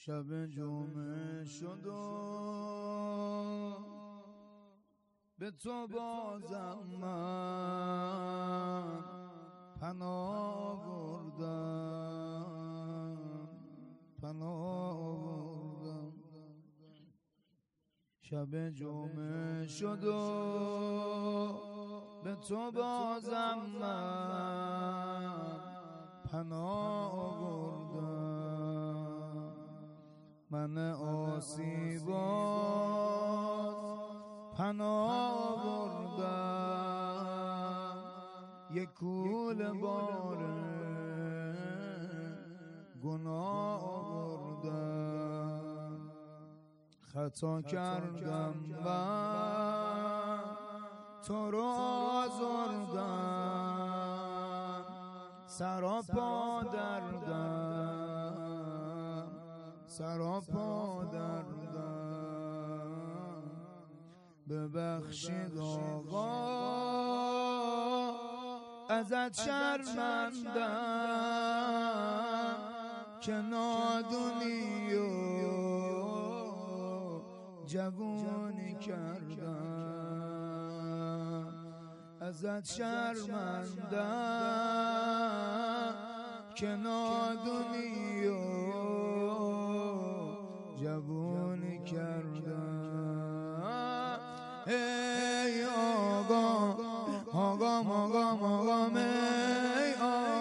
شب جمعه شد و به تو بازم من پناه بردم شب جمعه شد و به تو بازم من پناه بردم من عاصی باز پناه بردم یک کوله باره گناه بردم خطا کردم من تو رو آزردم سراپا دردم ببخشید آقا ازت شرمندم که نادونی و جوونی کردم ازت شرمندم که نادونی و جوونی کردم ای آقا ای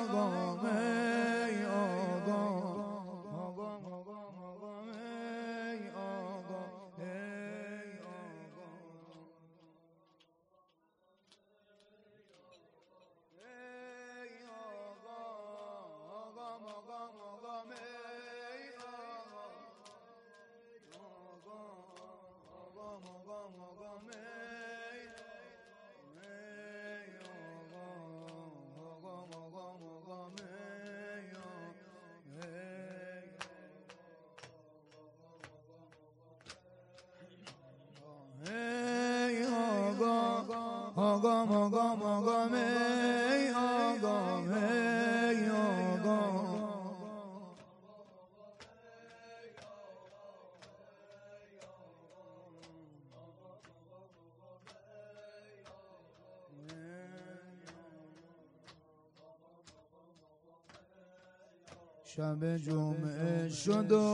شب جمعه شد و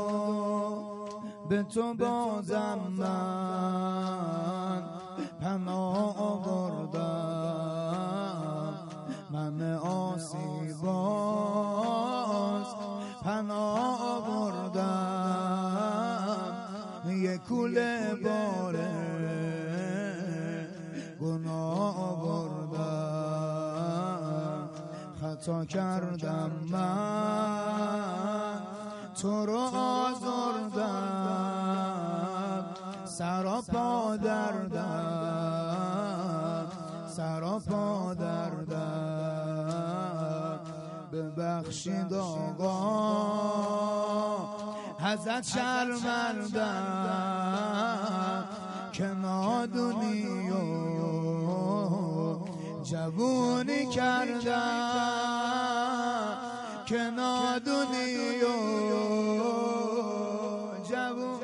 به تو بازم من پناه بردم من عاصی باز پناه بردم یک کوله باره گناه بردم خطا کردم من تو رو آزردم سراپا دردم ببخشید آقا ازت شرمندم که نادونی و جوونی کردم که نادونی و جوون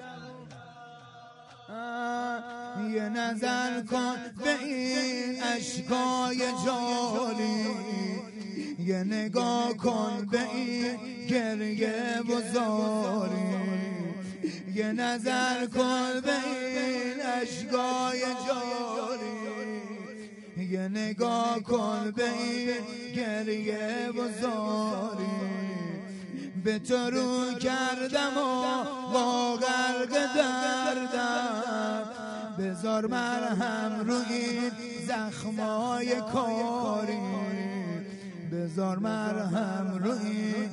یه نظر کن به این اشکای جاری یه نگاه کن به این گریه بزاری یه نظر کن به این اشکای جاری یه نگاه کن به این گریه بزاری به تو رو کردم و با غرق دردم بذار مرهم رو این زخمای کاری بذار مرهم رو این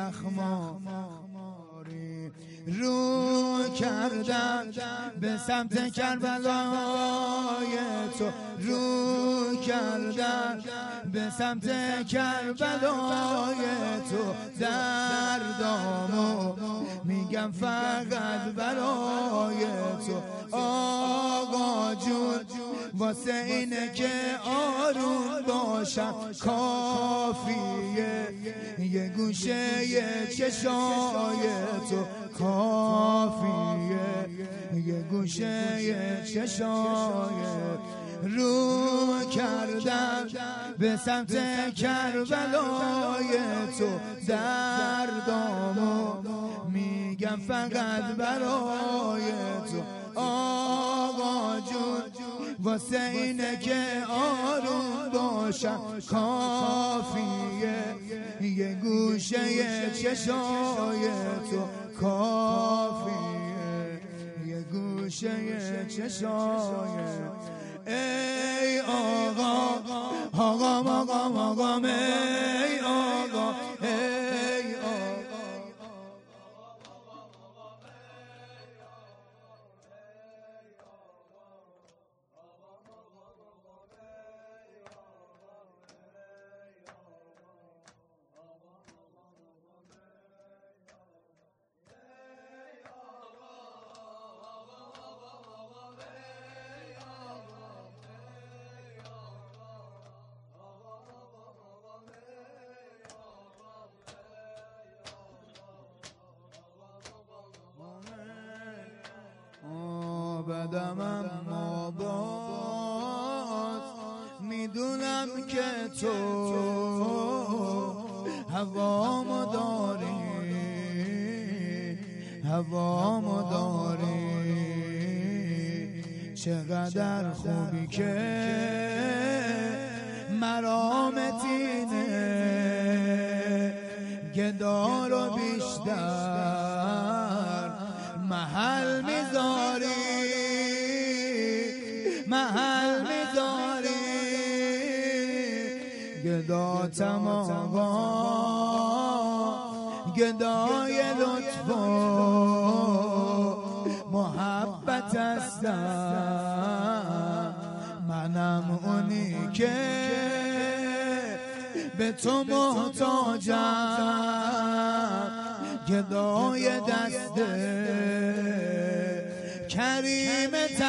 زخمای رو کردم به سمت کربلای تو رو کردم به سمت کربلای تو دردامو میگم فقط برای تو آقا جون واسه اینه که آروم باشم کافیه، یه گوشه یه چشای تو کافیه، یه گوشه یه چشای رو کردم به سمت کربلای تو، دردامو میگم فقط برای تو آقا جون، واسه اینه که آروم باشم کافیه، یه گوشه یه چشای تو کافیه، یه گوشه یه چشای ای آقا آقا مقام آقام ای آقا ای آقا بدم اما باز میدونم که تو هوامو داری، هوامو داری، چقدر خوبی که مرامتینه، گدا رو بیشتر محل میذاری، محل میذاری، گدا تماما گدای لطف و محبت هستم، منم اونی که به تو محتاجم، گدای دست کریمت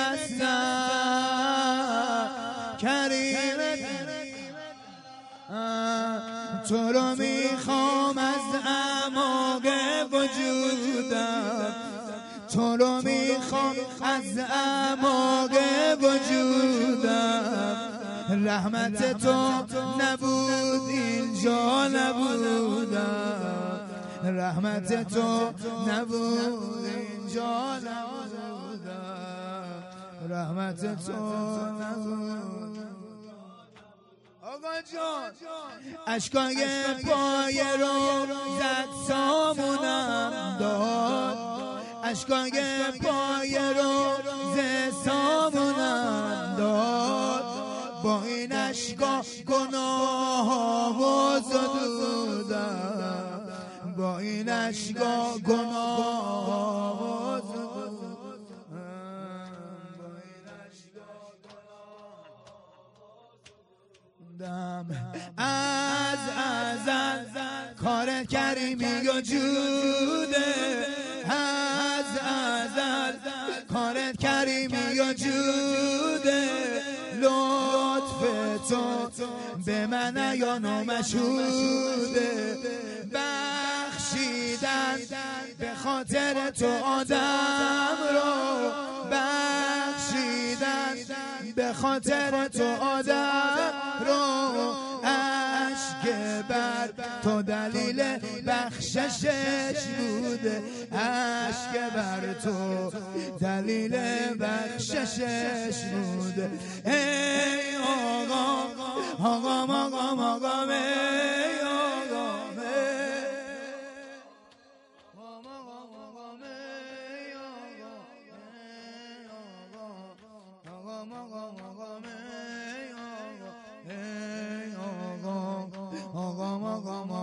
هستم، کریمت تو رو میخوام از اعماق وجودم، تو رو میخوام از اعماق وجودم، رحمت تو نبود اینجا نبودم، رحمت تو نبود اینجا نبودم، رحمت تو نبود. آقا جان اشکای پای رو زد سامونم داد، اشکای پای رو زد سامونم داد، با این اشکا گناه زدودم، با این اشکا گناه زدودم، از ازل کار کریمی و جوده، از ازل کار کریمی و جوده، لطف تو به من عیان و مشهوده، بخشیدن به خاطر تو آدم رو، بخشیدن به خاطر تو آدم رو، اشک بر تو دلیل بخششش بوده، اشک بر تو دلیل بخششش بوده، ای آقا آقا آقا آقا ای آقا آقا